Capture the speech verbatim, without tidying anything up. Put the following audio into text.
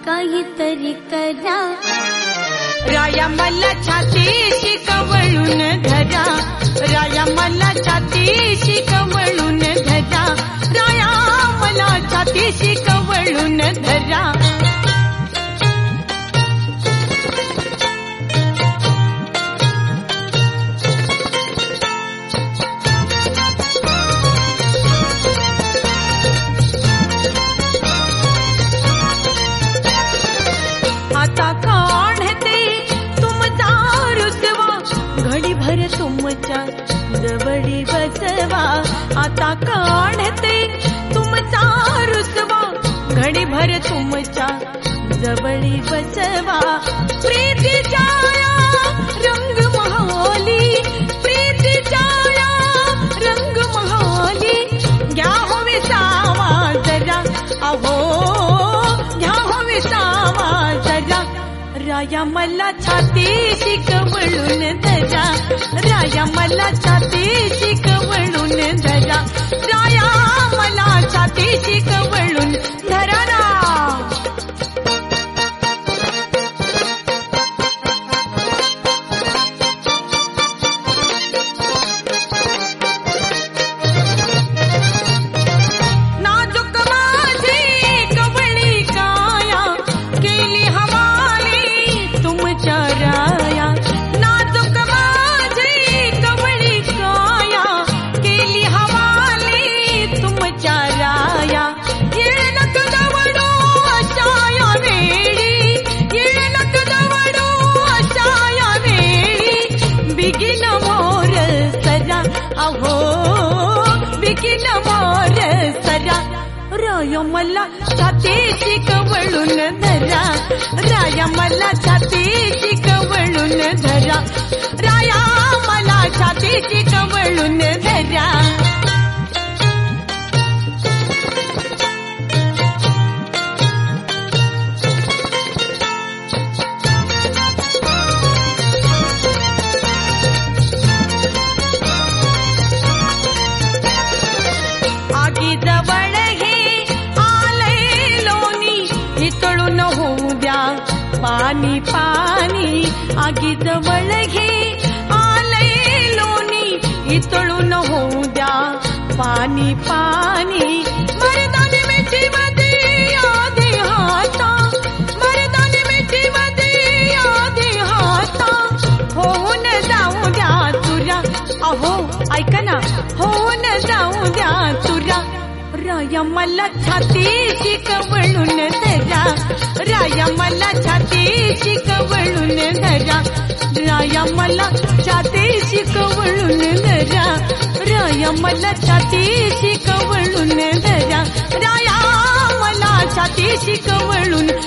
काहीतरी करा. राया मला छातीशी कवळून धरा, राया मला छातीशी कवळून धरा, राया मला छातीशी कवळून धरा. आता काढते तुमचा रुसवा, घडी भर तुमच्या जवळी बसवा. आता काढते तुमचा रुसवा, घडी भर तुमच्या जवळी बसवा. प्रीतीच्या रंग महाली, प्रीतीच्या रंग महाली, घ्या हो विसावा जरा, अहो घ्या हो विसावा जरा. राया मला छातीशी कवळून धरा, राया मला छातीशी कवळून धरा, राया मला छातीशी कवळून धरा ना. अहो बिगिन मोर सरा, राया मला छातीशी कवळून धरा, राया मला छातीशी कवळून धरा, राया मला छातीशी कवळून धरा. आगी जवळ हे आलंय लोणी, हितळून होऊ द्या पाणी पाणी. आगी जवळ हे आलंय लोणी, हितळून होऊ द्या पाणी पाणी. मर्दानी मिठी मध्ये आधी हाता, मर्दानी मिठी मध्ये आधी हाता, होऊन जाऊ द्या तुरा, अहो ऐका ना, होऊन जाऊ द्या तुरा. राया मला छातीशी कवळून धरा, राया मला छातीशी कवळून धरा, राया मला छातीशी कवळून धरा, राया मला छातीशी कवळून धरा, राया मला छातीशी कवळून